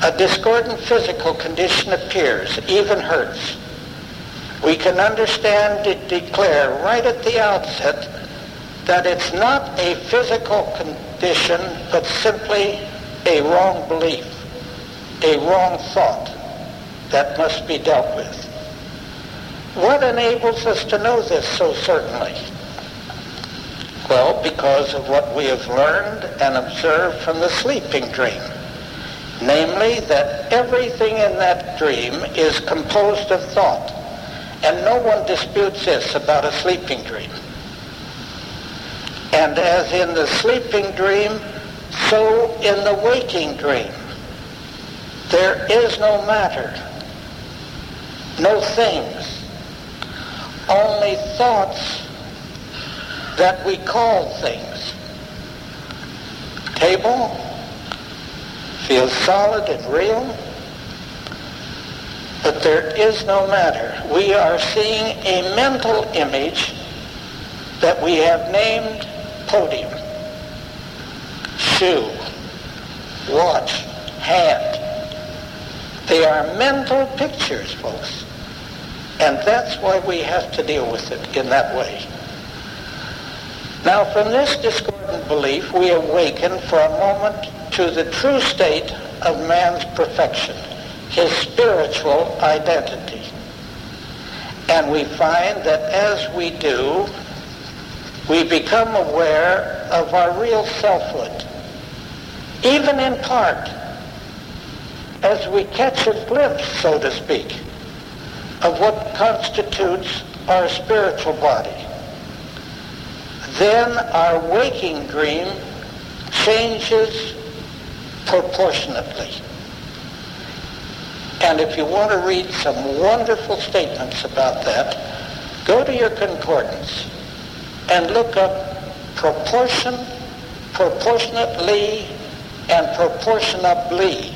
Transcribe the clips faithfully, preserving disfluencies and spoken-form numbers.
a discordant physical condition appears, even hurts, we can understand it declare right at the outset that it's not a physical condition, but simply a wrong belief, a wrong thought that must be dealt with. What enables us to know this so certainly? Well, because of what we have learned and observed from the sleeping dream. Namely, that everything in that dream is composed of thought. And no one disputes this about a sleeping dream. And as in the sleeping dream, so in the waking dream. There is no matter, no things, only thoughts that we call things. Table feels solid and real, but there is no matter. We are seeing a mental image that we have named podium, shoe, watch, hand. They are mental pictures, folks. And that's why we have to deal with it in that way. Now, from this discordant belief, we awaken for a moment to the true state of man's perfection, his spiritual identity. And we find that as we do, we become aware of our real selfhood, even in part, as we catch a glimpse, so to speak, of what constitutes our spiritual body. Then our waking dream changes proportionately. And if you want to read some wonderful statements about that, go to your concordance and look up proportion, proportionately, and proportionably.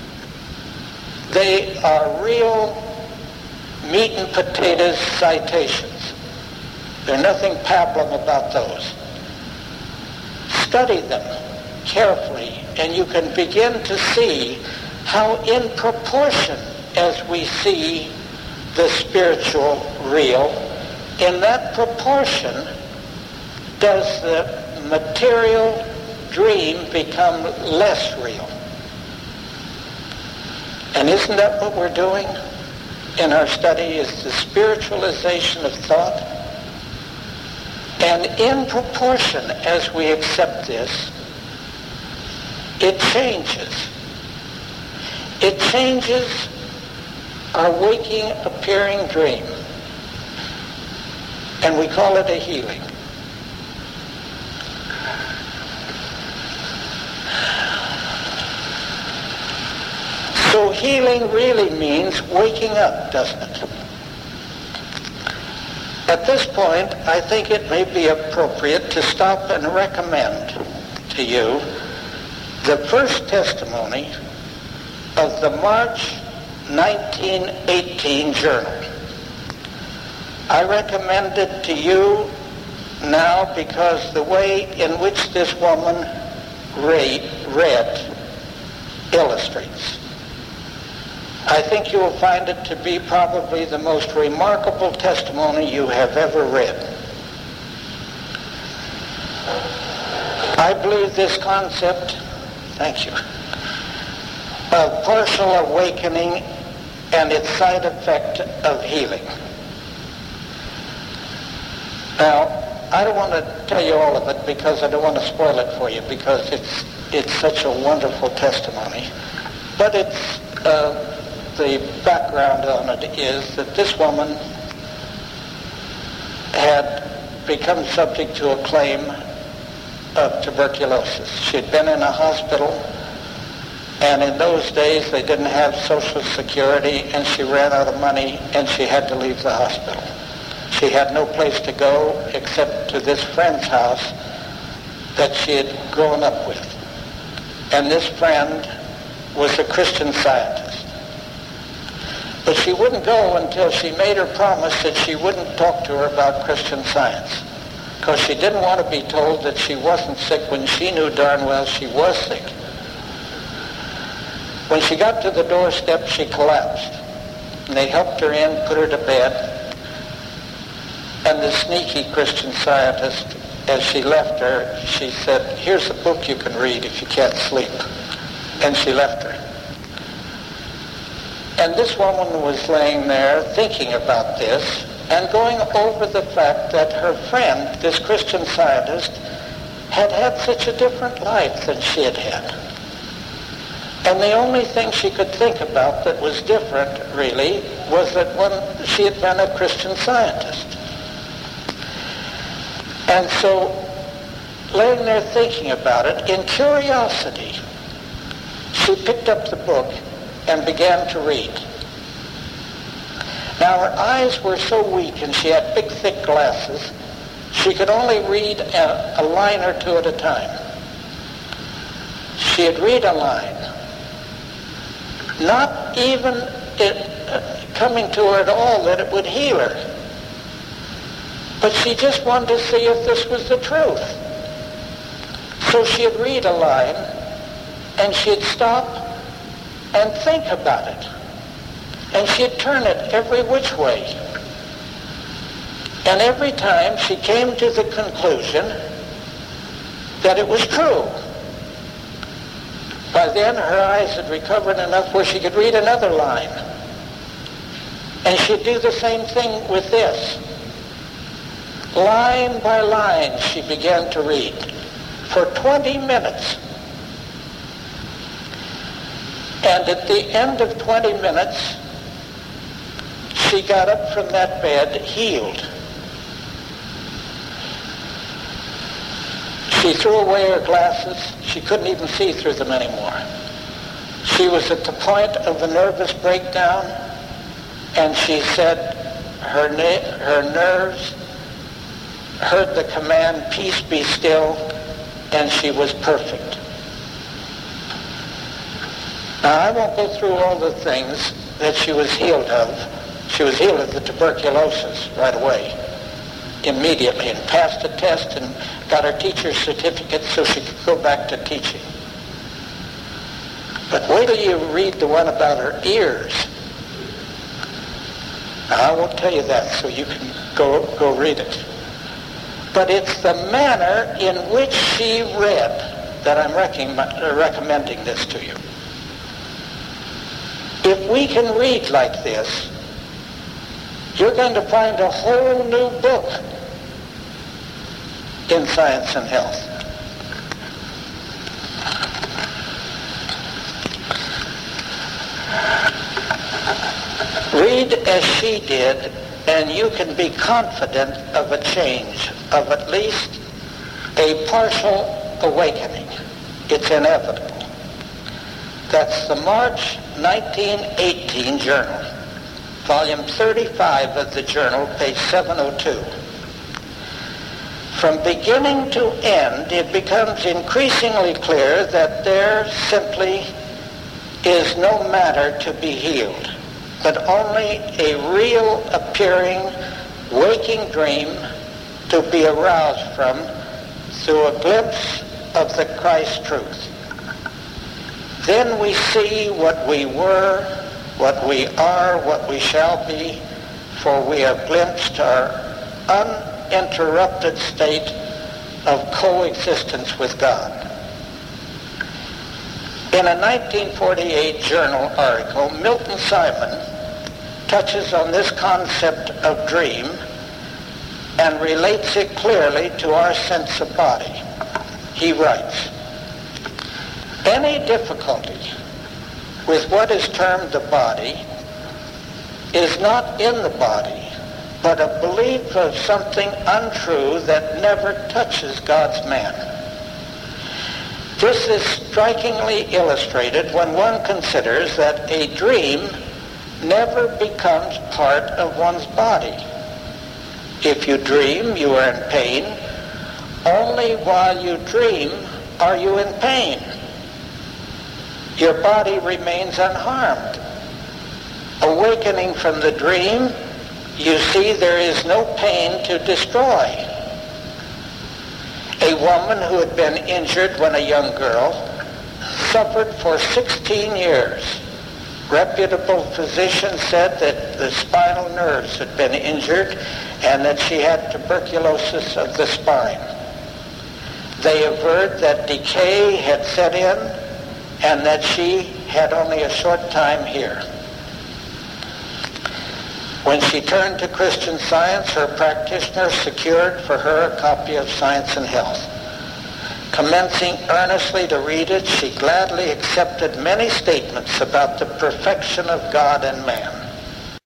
They are real meat and potatoes citations. There's nothing pablum about those. Study them carefully, and you can begin to see how in proportion as we see the spiritual real, in that proportion does the material dream become less real. And isn't that what we're doing in our study, is the spiritualization of thought? And in proportion as we accept this, it changes. It changes our waking appearing dream. And we call it a healing. So healing really means waking up, doesn't it? At this point, I think it may be appropriate to stop and recommend to you the first testimony of the March nineteen eighteen journal. I recommend it to you now because the way in which this woman read, read illustrates. I think you will find it to be probably the most remarkable testimony you have ever read. I believe this concept, thank you, of partial awakening and its side effect of healing. Now, I don't want to tell you all of it because I don't want to spoil it for you, because it's it's such a wonderful testimony. But it's uh, the background on it is that this woman had become subject to a claim of tuberculosis. She'd been in a hospital, and in those days they didn't have Social Security, and she ran out of money, and she had to leave the hospital. She had no place to go except to this friend's house that she had grown up with. And this friend was a Christian Scientist. But she wouldn't go until she made her promise that she wouldn't talk to her about Christian Science, because she didn't want to be told that she wasn't sick when she knew darn well she was sick. When she got to the doorstep, she collapsed. And they helped her in, put her to bed. And the sneaky Christian Scientist, as she left her, she said, here's a book you can read if you can't sleep. And she left her. And this woman was laying there thinking about this and going over the fact that her friend, this Christian Scientist, had had such a different life than she had had. And the only thing she could think about that was different, really, was that when she had been a Christian Scientist. And so, laying there thinking about it, in curiosity, she picked up the book and began to read. Now, her eyes were so weak, and she had big, thick glasses, she could only read a, a line or two at a time. She'd read a line, not even it, uh, coming to her at all that it would heal her. But she just wanted to see if this was the truth. So she'd read a line, and she'd stop and think about it. And she'd turn it every which way. And every time she came to the conclusion that it was true. By then her eyes had recovered enough where she could read another line. And she'd do the same thing with this. Line by line she began to read for twenty minutes. And at the end of twenty minutes, she got up from that bed healed. She threw away her glasses. She couldn't even see through them anymore. She was at the point of a nervous breakdown, and she said her, na- her nerves heard the command, peace be still, and she was perfect. Now, I won't go through all the things that she was healed of. She was healed of the tuberculosis right away, immediately, and passed the test and got her teacher's certificate so she could go back to teaching. But wait till you read the one about her ears. Now, I won't tell you that, so you can go, go read it. But it's the manner in which she read that I'm rec- recommending this to you. If we can read like this, you're going to find a whole new book in Science and Health. Read as she did, and you can be confident of a change, of at least a partial awakening. It's inevitable. That's the March nineteen eighteen journal, volume thirty-five of the journal, page seven oh two. From beginning to end, it becomes increasingly clear that there simply is no matter to be healed, but only a real appearing waking dream to be aroused from through a glimpse of the Christ truth. Then we see what we were, what we are, what we shall be, for we have glimpsed our uninterrupted state of coexistence with God. In a nineteen forty-eight journal article, Milton Simon touches on this concept of dream and relates it clearly to our sense of body. He writes, "Any difficulty with what is termed the body is not in the body, but a belief of something untrue that never touches God's man. This is strikingly illustrated when one considers that a dream never becomes part of one's body. If you dream, you are in pain. Only while you dream are you in pain. Your body remains unharmed. Awakening from the dream, you see there is no pain to destroy. A woman who had been injured when a young girl suffered for sixteen years. Reputable physicians said that the spinal nerves had been injured and that she had tuberculosis of the spine. They averred that decay had set in and that she had only a short time here. When she turned to Christian Science, her practitioner secured for her a copy of Science and Health. Commencing earnestly to read it, she gladly accepted many statements about the perfection of God and man.